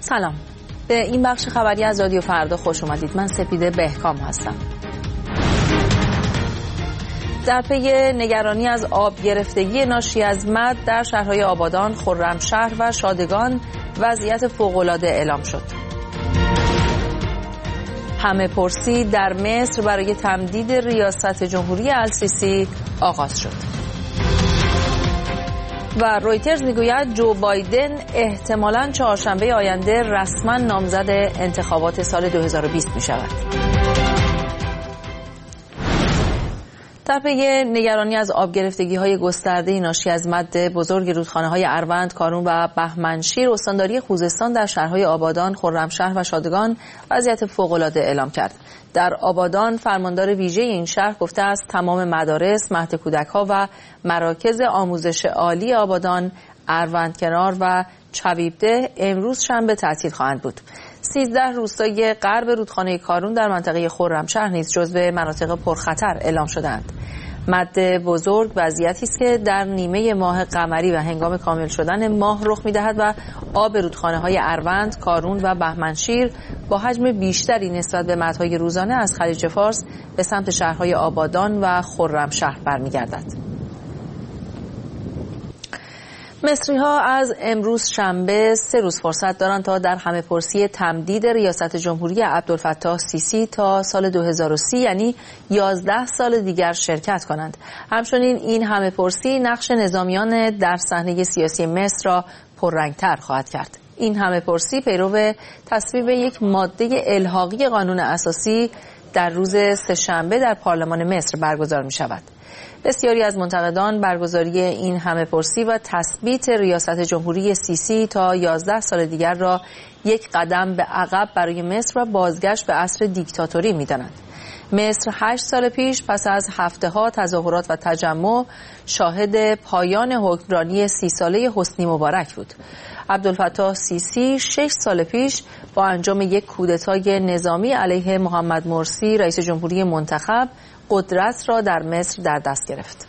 سلام، به این بخش خبری از رادیو فردا خوش اومدید. من سپیده بهکام هستم. در پی نگرانی از آب گرفتگی ناشی از مد در شهرهای آبادان، خرمشهر و شادگان وضعیت فوق‌العاده اعلام شد. همه پرسی در مصر برای تمدید ریاست جمهوری السیسی آغاز شد. و رویترز میگوید جو بایدن احتمالاً چهارشنبه آینده رسما نامزد انتخابات سال 2020 می شود. در پی نگرانی از آب گرفتگی‌های گسترده ناشی از مد بزرگ رودخانه‌های اروند، کارون و بهمنشیر، استانداری خوزستان در شهرهای آبادان، خرمشهر و شادگان وضعیت فوق‌العاده اعلام کرد. در آبادان فرماندار ویژه این شهر گفته است تمام مدارس، مهد کودک‌ها و مراکز آموزش عالی آبادان، اروندکنار و چویبده امروز شنبه تعطیل خواهند بود. 13 روستای غرب رودخانه کارون در منطقه خرمشهر نیز جزو مناطق پرخطر اعلام شدند. مد بزرگ وضعیتی است که در نیمه ماه قمری و هنگام کامل شدن ماه رخ می‌دهد و آب رودخانه‌های اروند، کارون و بهمنشیر با حجم بیشتری نسبت به مدهای روزانه از خلیج فارس به سمت شهرهای آبادان و خرمشهر برمیگردد. مصری‌ها از امروز شنبه 3 روز فرصت دارند تا در همه پرسی تمدید ریاست جمهوری عبدالفتاح سیسی تا سال 2030 یعنی 11 سال دیگر شرکت کنند. همچنین این همه پرسی نقش نظامیان در صحنه سیاسی مصر را پررنگ‌تر خواهد کرد. این همه پرسی پیرو تصویب یک ماده الحاقی قانون اساسی در روز سه‌شنبه در پارلمان مصر برگزار می شود. بسیاری از منتقدان برگزاری این همه پرسی و تثبیت ریاست جمهوری سیسی تا 11 سال دیگر را یک قدم به عقب برای مصر و بازگشت به عصر دیکتاتوری می‌دانند. مصر 8 سال پیش پس از هفته‌ها تظاهرات و تجمع شاهد پایان حکمرانی 30 ساله حسنی مبارک بود. عبدالفتاح سیسی 6 سال پیش با انجام یک کودتای نظامی علیه محمد مرسی رئیس جمهوری منتخب قدرت را در مصر در دست گرفت.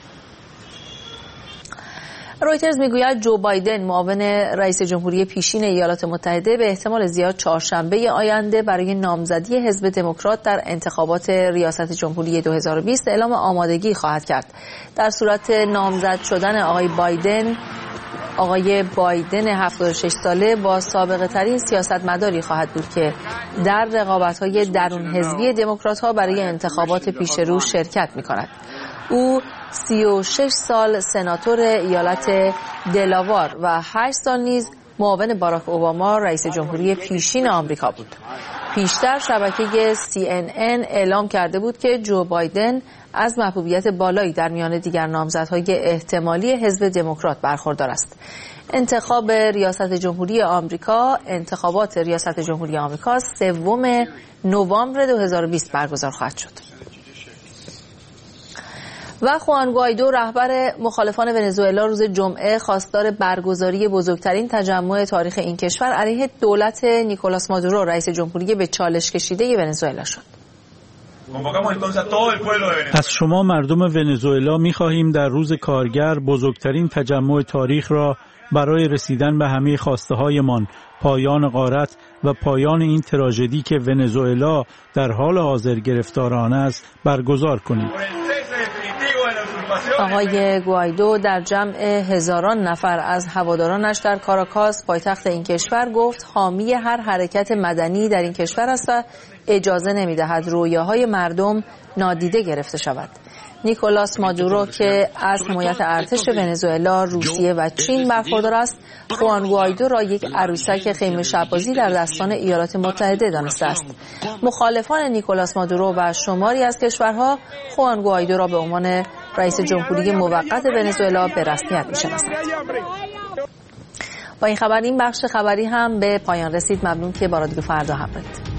رویترز میگوید جو بایدن معاون رئیس جمهوری پیشین ایالات متحده به احتمال زیاد چهارشنبه آینده برای نامزدی حزب دموکرات در انتخابات ریاست جمهوری 2020 اعلام آمادگی خواهد کرد. در صورت نامزد شدن آقای بایدن 76 ساله با سابقه ترین سیاستمداری خواهد بود که در رقابت‌های درون حزبی دموکرات‌ها برای انتخابات پیش رو شرکت می‌کند. او 36 سال سناتور ایالت دلاوار و 8 سال نیز معاون باراک اوباما رئیس جمهوری پیشین آمریکا بود. پیشتر شبکه CNN اعلام کرده بود که جو بایدن از محبوبیت بالایی در میان دیگر نامزدهای احتمالی حزب دموکرات برخوردار است. انتخابات ریاست جمهوری آمریکا 3 نوامبر 2020 برگزار خواهد شد. و خوان گوایدو رهبر مخالفان ونزوئلا روز جمعه خواستار برگزاری بزرگترین تجمع تاریخ این کشور علیه دولت نیکولاس مادورو رئیس جمهوری به چالش کشیده ونزوئلا شد. از شما مردم ونزوئلا می‌خواهیم در روز کارگر بزرگترین تجمع تاریخ را برای رسیدن به همه خواسته‌هایمان، پایان غارت و پایان این تراژدی که ونزوئلا در حال حاضر گرفتار آن است برگزار کنید. آقای گوایدو در جمع هزاران نفر از هوادارانش در کاراکاس پایتخت این کشور گفت حامی هر حرکت مدنی در این کشور است و اجازه نمی‌دهد رویاهای مردم نادیده گرفته شود. نیکولاس مادورو که از حمایت ارتش ونزوئلا، روسیه و چین برخوردار است، خوان گوایدو را یک عروسک خیمه شب‌بازی در دستان ایالات متحده دانسته است. مخالفان نیکولاس مادورو و شماری از کشورها خوان گوایدو را به عنوان رئیس جمهوری موقت ونزوئلا به رسمیت می‌شناسند. با این خبر این بخش خبری هم به پایان رسید. ممنون که با رادیو فردا همراهید.